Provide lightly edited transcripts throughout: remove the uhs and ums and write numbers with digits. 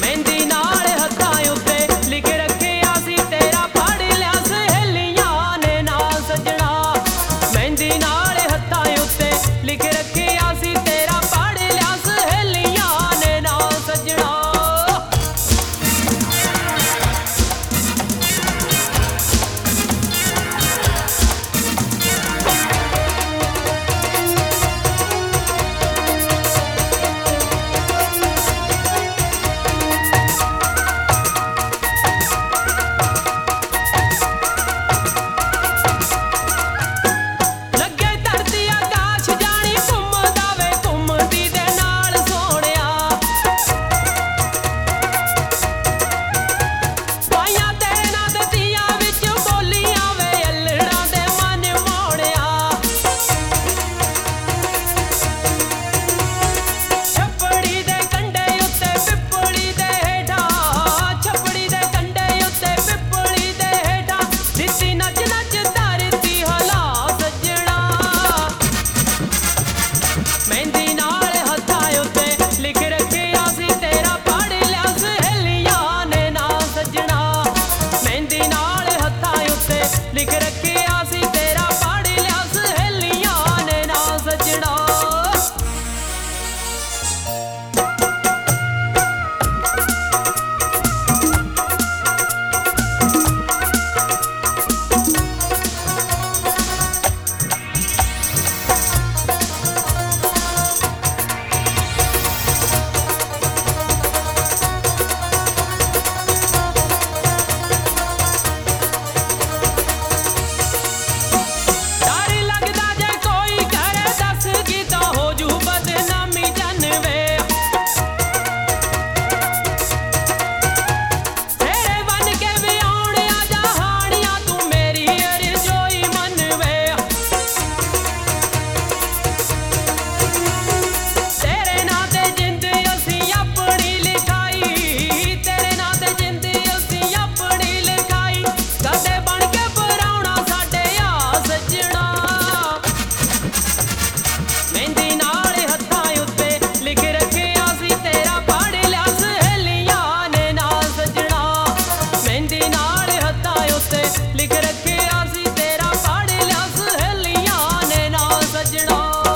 ਮਹਿੰਦੀ ਨਾਲ ਹੱਥਾਂ ਉੱਤੇ ਲਿਖ ਰੱਖਿਆ ਸੀ ਤੇਰਾ ਪੜ੍ਹ ਲਿਆ ਸਹੇਲੀਆਂ ਨੇ ਨਾ ਸੱਜਣਾ। ਮਹਿੰਦੀ ਨਾਲ ਹੱਥਾਂ ਉੱਤੇ ਲਿਖ ਰੱਖਿਆ ਸੀ ਤੇਰਾ ਪੜ੍ਹ ਲਿਆ ਸਹੇਲੀਆਂ ਨੇ ਨਾ ਸੱਜਣਾ। ਮਹਿੰਦੀ ਨਾਲ ਹੱਥਾਂ ਉੱਤੇ ਲਿਖ ਰੱਖਿਆ ਸੀ ਤੇਰਾ ਪੜ੍ਹ ਲਿਆ ਸਹੇਲੀਆਂ ਨੇ ਨਾ ਸੱਜਣਾ। ਮਹਿੰਦੀ ਨਾਲ ਹੱਥਾਂ ਉੱਤੇ ਲਿਖ ਰੱਖਿਆ ਸੀ ਤੇਰਾ ਪੜ੍ਹ ਲਿਆ ਸਹੇਲੀਆਂ ਨੇ ਨਾ ਸੱਜਣਾ। ਮਹਿੰਦੀ ਨਾਲ ਹੱਥਾਂ ਉੱਤੇ ਲਿਖ ਰੱਖਿਆ ਸੀ ਤੇਰਾ ਪੜ੍ਹ ਲਿਆ ਸਹੇਲੀਆਂ ਨੇ ਨਾ ਸੱਜਣਾ। ਮਹਿੰਦੀ ਨਾਲ ਹੱਥਾਂ ਉੱਤੇ ਲਿਖ ਰੱਖਿਆ ਸੀ ਤੇਰਾ ਪੜ੍ਹ ਲਿਆ ਸਹੇਲੀਆਂ ਨੇ ਨਾ ਸੱਜਣਾ।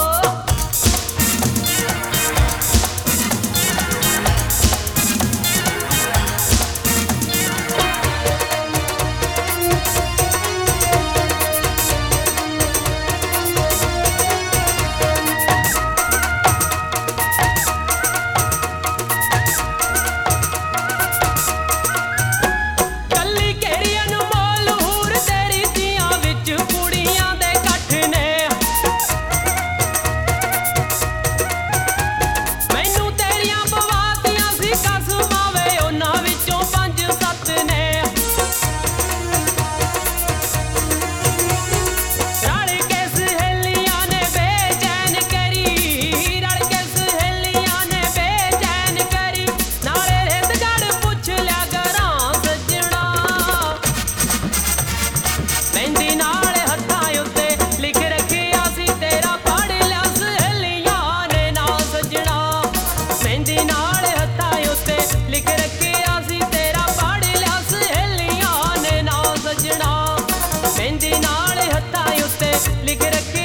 ਮਹਿੰਦੀ ਨਾਲ ਹੱਥਾਂ ਉੱਤੇ ਲਿਖ ਰੱਖਿਆ ਸੀ ਤੇਰਾ ਪੜ੍ਹ ਲਿਆ ਸਹੇਲੀਆਂ ਨੇ ਨਾ ਸੱਜਣਾ। ਮਹਿੰਦੀ ਨਾਲ ਹੱਥਾਂ ਉੱਤੇ ਲਿਖ ਰੱਖਿਆ ਸੀ ਤੇਰਾ ਪੜ੍ਹ ਲਿਆ ਸਹੇਲੀਆਂ ਨੇ ਨਾ ਸੱਜਣਾ। ਮਹਿੰਦੀ ਨਾਲ ਹੱਥਾਂ ਉੱਤੇ ਲਿਖ ਰੱਖਿਆ